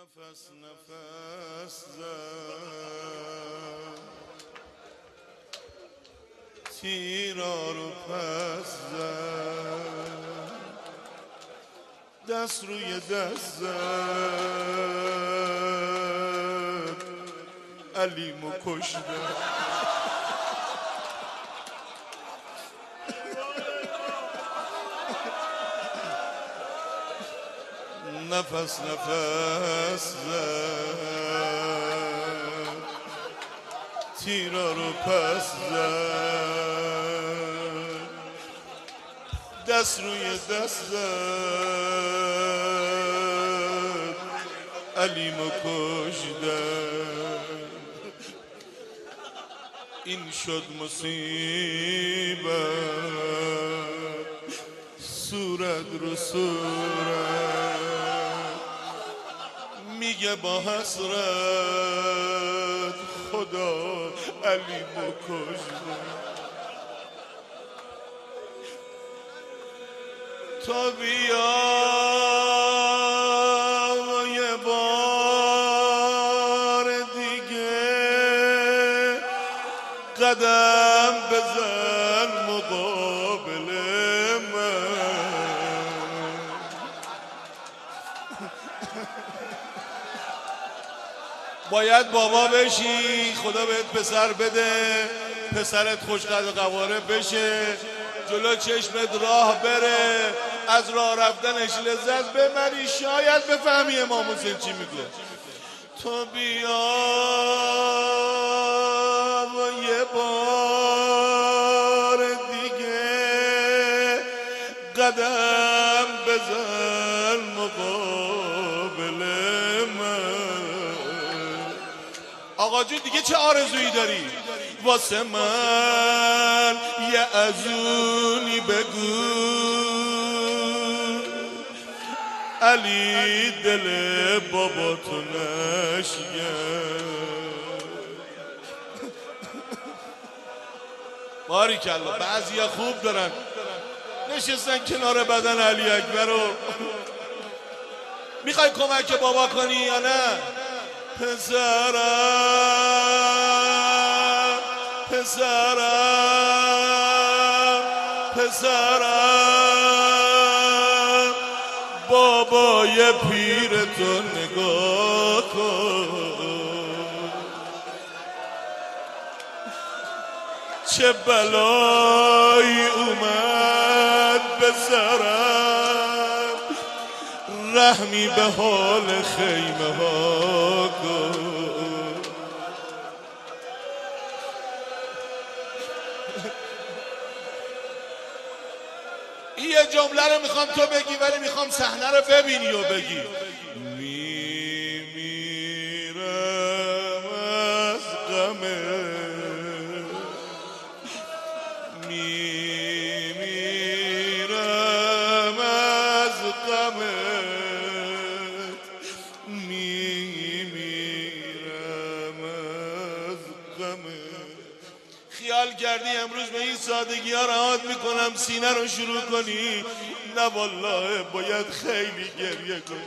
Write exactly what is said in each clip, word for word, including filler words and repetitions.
نفس نفس زد تیرا رو پس زد دست روی دست زد علیمو کشتن نفس نفس زد تیرا رو پس زد دست روی دست زد علیمو کشتن این شد مصیبت صورت رو صورت میگه با حسرت خدا علیمو کشتن تا بیا یه بار دیگه قدم بزن مقابل من باید بابا بشی خدا بهت پسر بده پسرت خوشقد و قواره بشه جلو چشمت راه بره از راه رفتنش لذت ببری شاید بفهمی امام حسین چی میگه تو بیا و یه بار دیگه قدم بزن مقابل من آقا جون دیگه چه آرزویی داری واسه من یه ازونی بگو علی دل بابا تو نشگن باریکالله بعضیا خوب دارن نشستن کنار بدن علی اکبر رو میخوای کمک بابا کنی یا نه پسرم پسرم پسرم بابای پیر تو نگاه کن چه بلایی اومد به سرم رحمی به حال خیمه ها کن یه جمله رو میخوام تو بگی ولی میخوام صحنه رو ببینی و بگی میمیرم از غمت میمیرم از غمت میمیرم از غمت خیال کردی امروز به این سادگی ها رهات میکنم سینه رو شروع کنی نه والله باید خیلی گریه کنی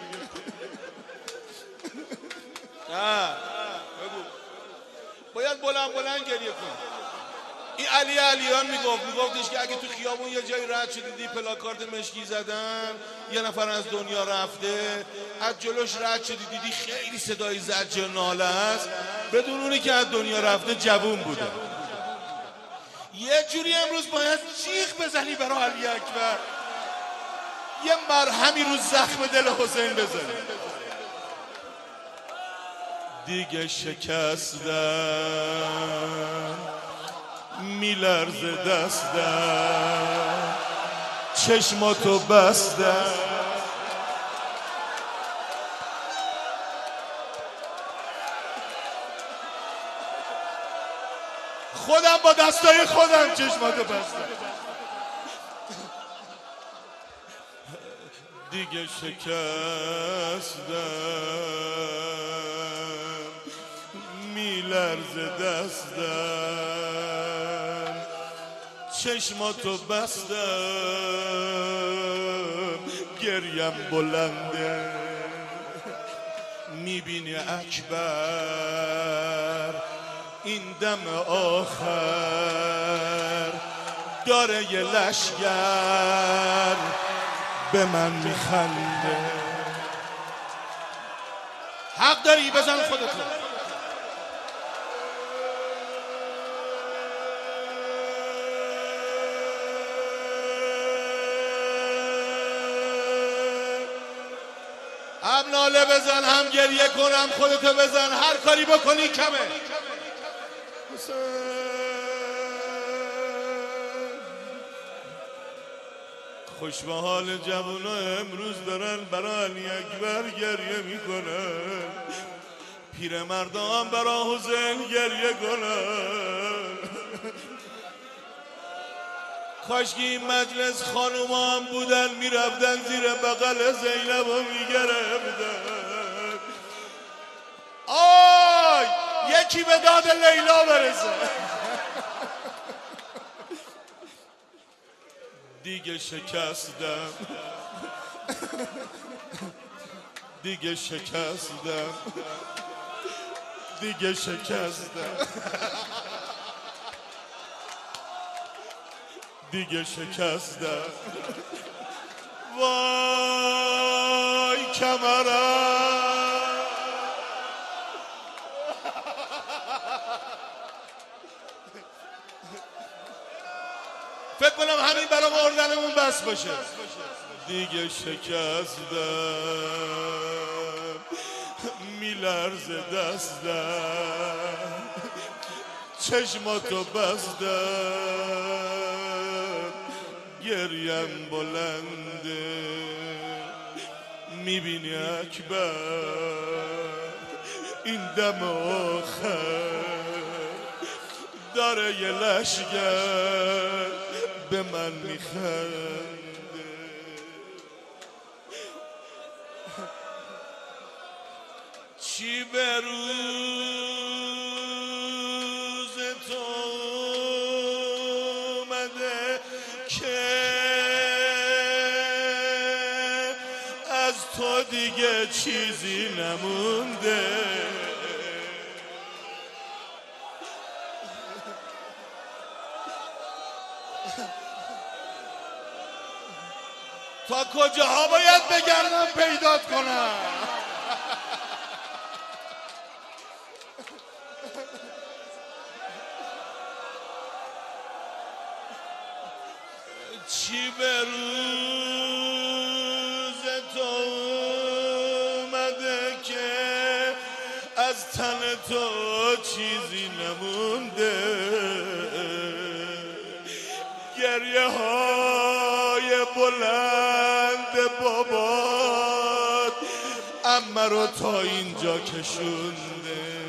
نه بگو باید بلند بلند گریه کنی این علی علیان میگفت میگفتش که اگه تو خیابون یه جایی رد شدی دیدی پلاکارد مشکی زدن یه نفر از دنیا رفته از جلوش رد شدی دیدی خیلی صدای زجر و ناله است بدون اونی که از دنیا رفته جوون بوده یه جوری امروز باید جیغ بزنی برای علی اکبر یه مرهمی رو زخم دل حسین بزنی دیگه شکستم میلرزه دستم چشماتو بستم خودم با دستای خودم چشماتو بستم دیگه شکستم میلرزه دستم چشماتو بستم گریم بلنده میبینی اکبر این دم آخر داره یه لشگر به من میخنده. حق داری بزن خودتو. هم ناله بزن هم گریه کنم خودتو بزن، هر کاری بکنی کمه. خوش به حال جوونا امروز دارن برای علی اکبر گریه میکنن، پیرمردان برای حسین گریه کنن. کاشکی این مجلس خانوما هم بودن میرفتن زیر بغل زینب و میگرفتن. آی یکی به داد لیلا برسه. دیگه شکستم دیگه شکستم دیگه شکستم دیگه شکستم. وای کمرم. فکر کنم همین برای مردنمون بس باشه. دیگه شکستم میلرزه دستم، چشماتو بستم گریم بلنده. میبینی اکبر این دم آخر داره یه لشگر به من میخنده. چی به روز تو اومده که از تو دیگه چیزی نمونده. تا کجاها باید بگردم پیدات کنم؟ چی به روز تو اومده که از تن تو چیزی نمونده. گریه های بلند بابات عمه رو تا اینجا کشونده.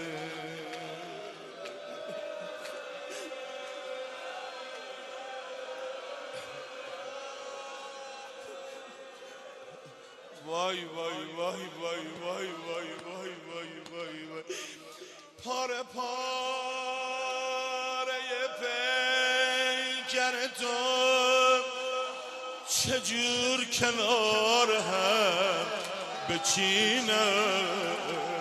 وای وای وای وای وای وای وای وای وای وای پاره پاره پیکر تو چجور کنار هم بچینم.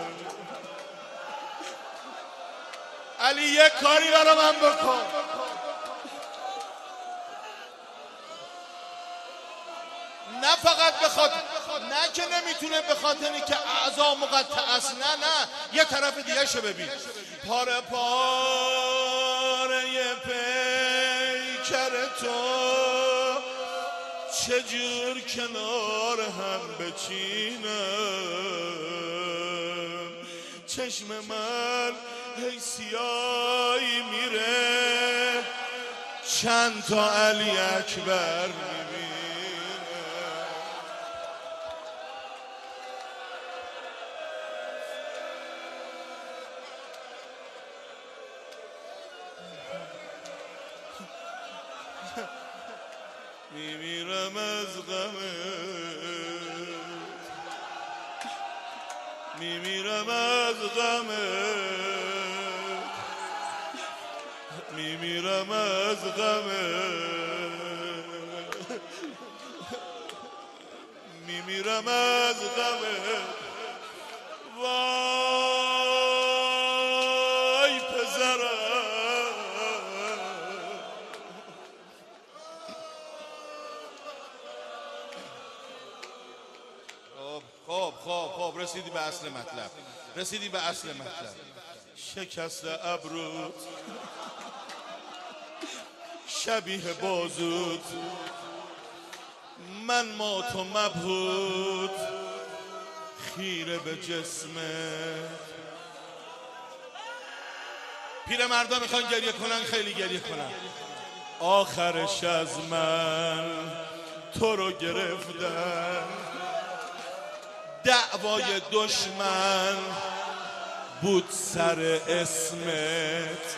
علی یک کاری برا من بکن. نه فقط بخاطر نه که نمیتونه به خاطر اینکه اعضا مقطع است، نه نه یه طرف دیگه شو ببین. پاره پاره پیکر تو چجور کنار هم بچینم. چشم من هی سیایی میره چند تا علی اکبر میبینم. میمیرم از غمت، میمیرم از غمت، میمیرم از غمت، میمیرم از غمت. خب خب رسیدی به اصل مطلب، رسیدی به اصل مطلب. شکست ابروت شبیه بازوت، من مات و مبهوت خیره به جسمت. پیر مردا میخوان گریه کنن، خیلی گریه کنن. آخرش از من تو رو گرفتن، دعوای دشمن بود سر اسمت.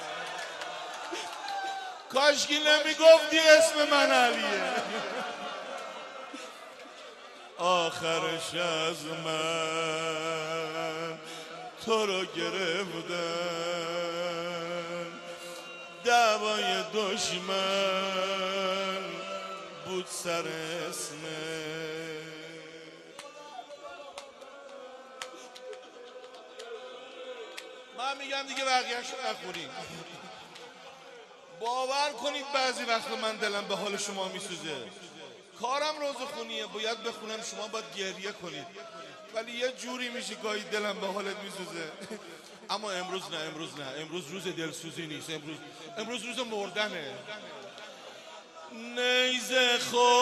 کاشکی نمیگفتی اسم من علیه. آخرش از من تو رو گرفتن، دعوای دشمن بود سر اسمت. من میگم دیگه بقیه‌شو نخونید. باور کنید بعضی وقت من دلم به حال شما میسوزه. کارم روزخونیه، باید بخونم، شما باید گریه کنید، ولی یه جوری میشه گاهی دلم به حالت میسوزه. اما امروز نه، امروز نه، امروز روز دلسوزی نیست، امروز امروز روز مردنه. نیزه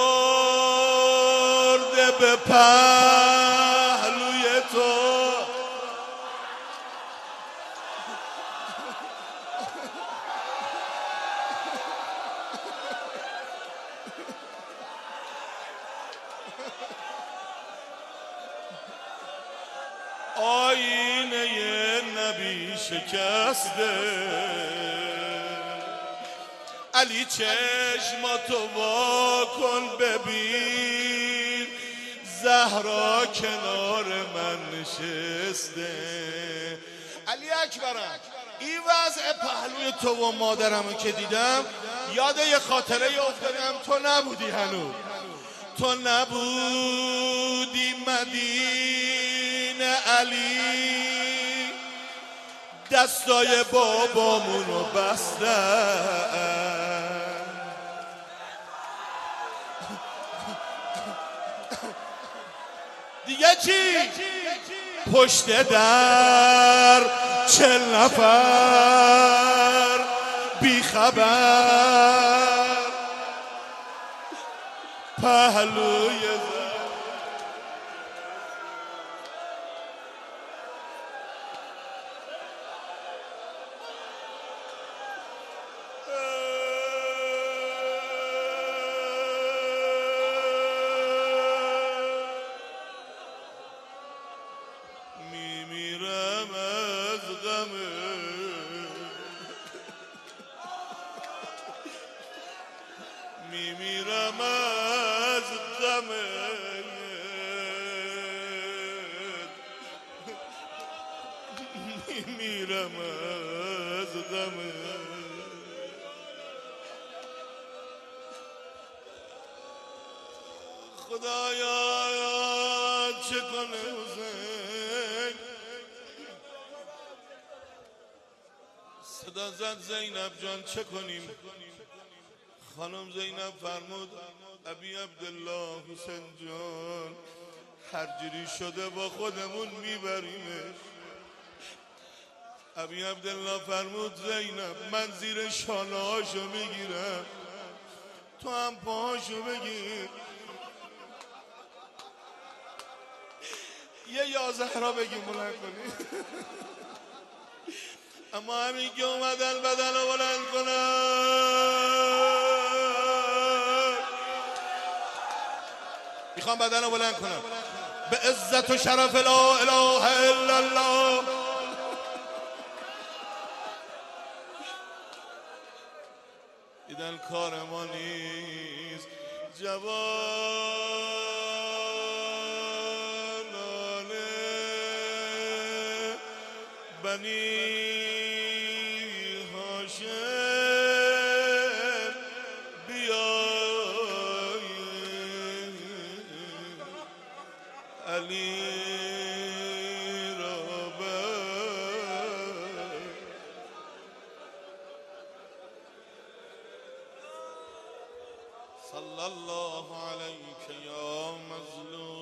خورده به پهلوی تو، آینه نبی شکسته. علی چشماتو وا کن ببین، زهرا کنار من نشسته. علی اکبرم، این وضع پهلوی تو و مادرمو که دیدم یاد یه خاطره افتادم. تو نبودی هنوز، تو نبودی مدینه علی، دستای بابامونو بستن. دیگه چی؟ پشت در چل نفر بی خبر پهلوی میمیرم از غمه، میمیرم از غمه، میمیرم از غمه. خدایا چه کنه حسین؟ صدا زد زینب جان چه کنیم؟ خانم زینب فرمود ابی عبدالله حسین جان هر جوری شده با خودمون میبریمش. ابی عبدالله فرمود زینب من زیر شانه هاشو میگیرم، تو هم پاهاشو بگیر. یه یازه را بگیم بلند کنی. اما همین که اومدن بدن رو بلند کنن، میخوام بدن رو بلند کنم به عزت و شرف لا اله الا الله. دیدن کار ما نیست جوانان بنی هاشم بیاید علی را بر. صلی الله علیک یا مظلوم.